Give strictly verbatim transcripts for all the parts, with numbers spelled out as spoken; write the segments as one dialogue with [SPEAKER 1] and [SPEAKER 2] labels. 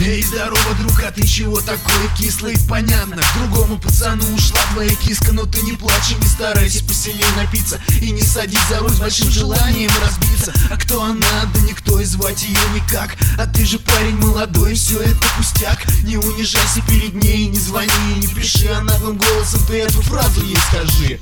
[SPEAKER 1] Эй, здорово, друг, а ты чего такой кислый? Понятно, к другому пацану ушла твоя киска. Но ты не плачь и не старайся посильнее напиться, и не садись за руль с большим желанием разбиться. А кто она? Да никто, и звать ее никак. А ты же парень молодой, все это пустяк. Не унижайся перед ней, не звони и не пиши, а наглым голосом ты эту фразу ей скажи.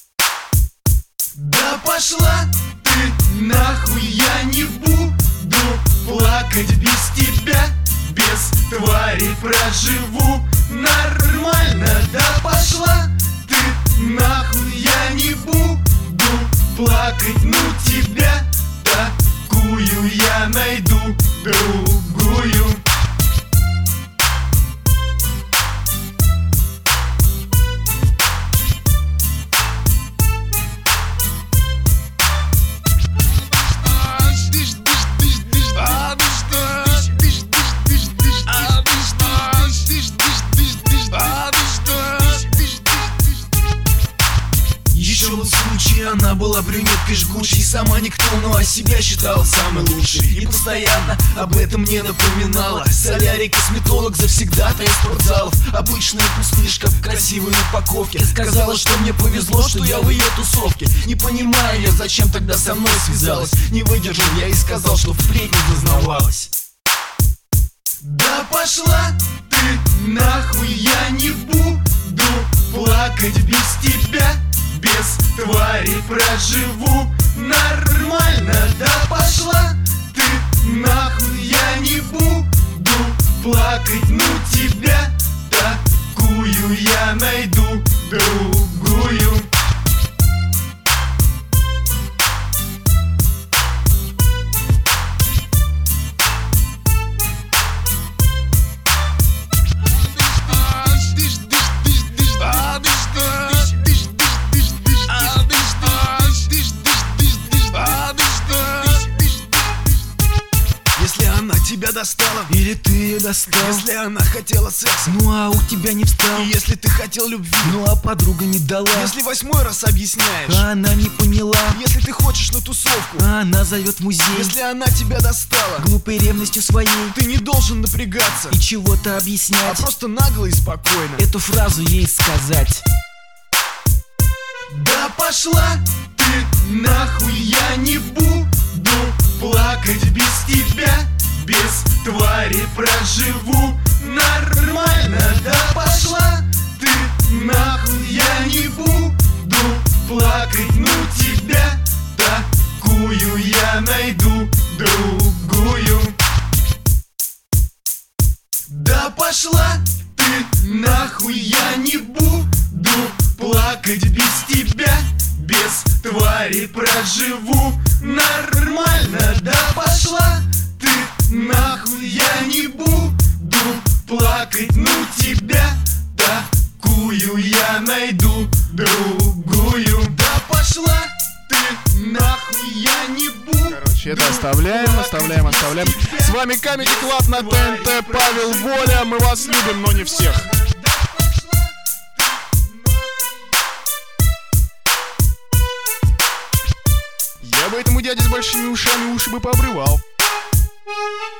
[SPEAKER 1] Да пошла ты нахуй, я не буду плакать без тебя. Без твари проживу нормально. Да пошла ты нахуй, я не буду плакать. Ну тебя такую я найду другую. Она была брюнеткой жгучей, сама никто, но о себя считала самой лучшей. И постоянно об этом мне напоминала. Солярий, косметолог, завсегдата из спортзалов. Обычная пустышка в красивой упаковке. Сказала, что мне повезло, что я в ее тусовке. Не понимаю я, зачем тогда со мной связалась. Не выдержал я и сказал, что впредь не дознавалась. Да пошла ты нахуй, я не буду плакать без тебя. Без твари проживу нормально. Да пошла ты нахуй, я не буду плакать. Ну тебя такую я найду другую. Тебя достала, или ты ее достал? Если она хотела секса, ну а у тебя не встал. И если ты хотел любви, ну а подруга не дала. Если восьмой раз объясняешь, а она не поняла. Если ты хочешь на тусовку, а она зовет в музей. Если она тебя достала глупой ревностью своей, ты не должен напрягаться и чего-то объяснять, а просто нагло и спокойно эту фразу ей сказать. Да пошла ты нахуй, я не буду плакать без тебя. Без твари проживу нормально. Да пошла ты нахуй, я не буду плакать. Ну тебя такую я найду другую. Да пошла ты нахуй, я не буду плакать без тебя. Без твари проживу нормально. Да пошла ты нахуй, я не буду плакать. Ну тебя такую я найду другую. Да пошла ты нахуй, я не буду.
[SPEAKER 2] Короче, это оставляем, оставляем, оставляем. С вами Comedy Club на ТНТ, Павел Воля. Мы вас любим, но не всех. Я бы этому дяде с большими ушами уши бы пообрывал.